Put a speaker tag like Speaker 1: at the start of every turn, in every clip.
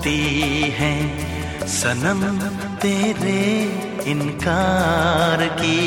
Speaker 1: सकती है सनम तेरे इनकार की।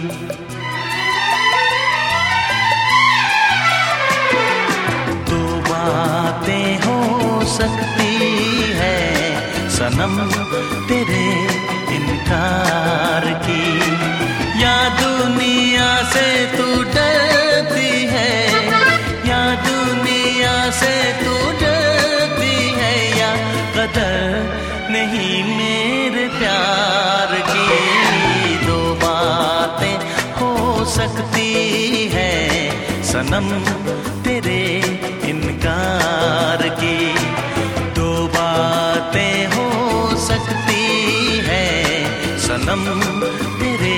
Speaker 1: दो बातें हो सकती है सनम तेरे इनकार की। या दुनिया से तू डरती है, या दुनिया से तू डरती है, या कदर नहीं मेरे प्यार की। दो बातें हो सकती है सनम तेरे इनकार की। दो बातें हो सकती है सनम तेरे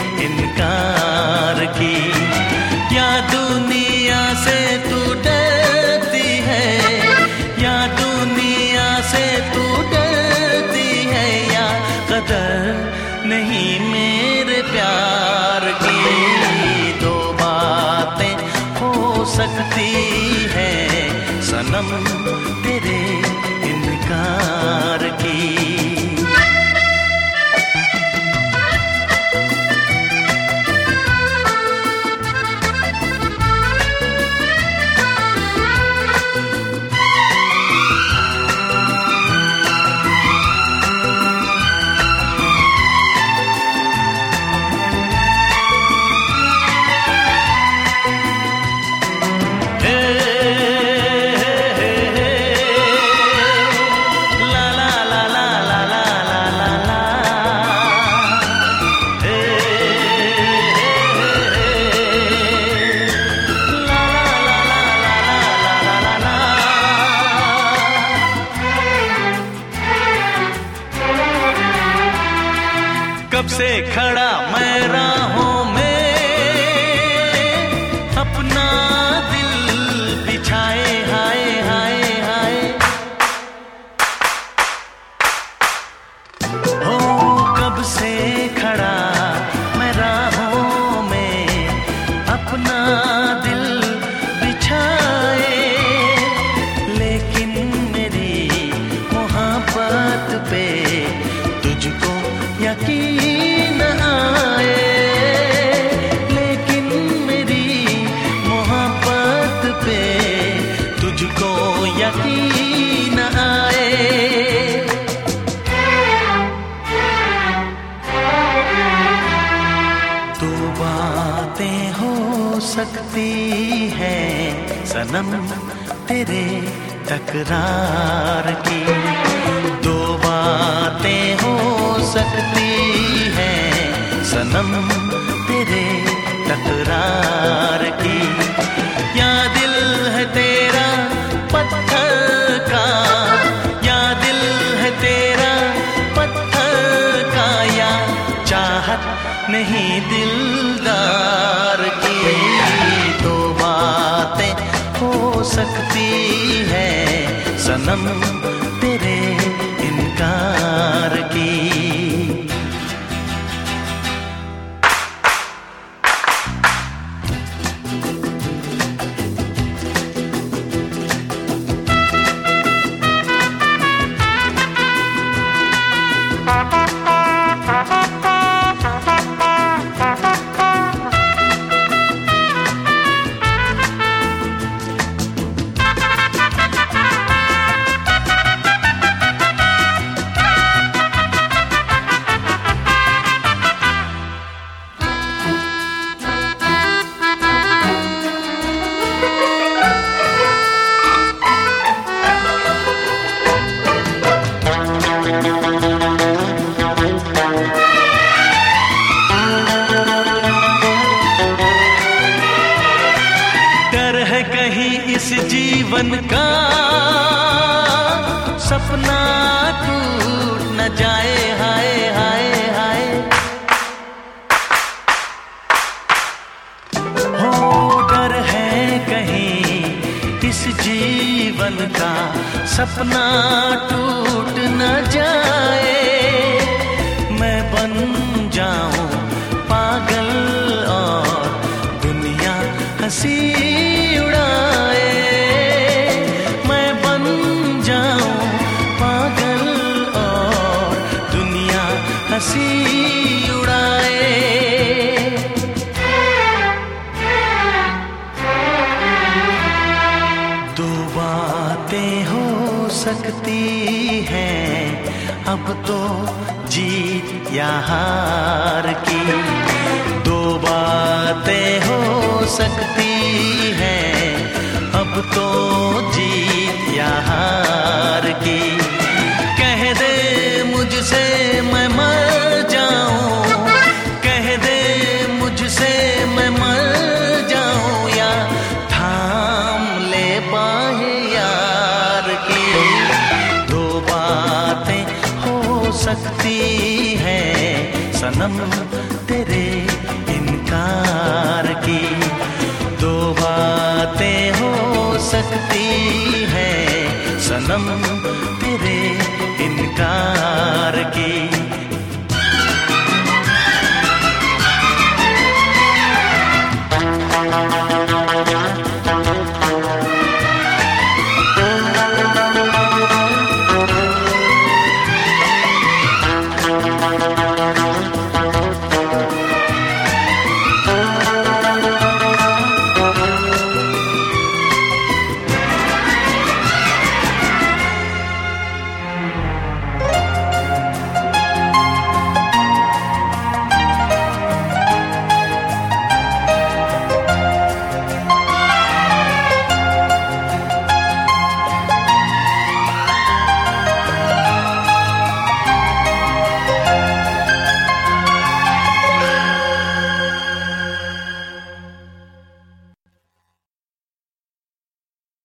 Speaker 1: इनकार की। या दुनिया से तू डरती है, या दुनिया से तू डरती है, या कदर नहीं मेरे प्यार की। दो बातें हो सकती है सनम तेरे इनकार की। कब से खड़ा मैं राहों में अपना दिल बिछाए, हाय हाय हाय। हो कब से खड़ा मैं राहों में अपना दिल बिछाए, लेकिन मेरी मोहब्बत पे तुझको यकीन आए। लेकिन मेरी मोहब्बत पे तुझको यकीन आए। दो बातें हो सकती है सनम तेरे तकरार की। दो बातें हो सकती है सनम तेरे तकरार की। या दिल है तेरा पत्थर का, या दिल है तेरा पत्थर का, या चाहत नहीं दिलदार की। दो बातें हो सकती है सनम तेरे इनकार की। इस जीवन का सपना टूट न जाए, हाय हाय हाय। हो डर है कहीं इस जीवन का सपना टूट न जाए। मैं बन जाऊं पागल और दुनिया हंसी उड़ाए। मैं बन जाऊं पागल हंसी उड़ाए। दो बातें हो सकती हैं अब तो, जीत या हार की। दो बातें हो सकती हैं अब तो, जीत या हार की। कह दे मुझसे मैं मर जाऊं, कह दे मुझसे मैं मर जाऊं, या थाम ले बाहें यार की। दो बातें हो सकती हैं सनम तेरे इनकार की। दो बातें हो सकती हैं सनम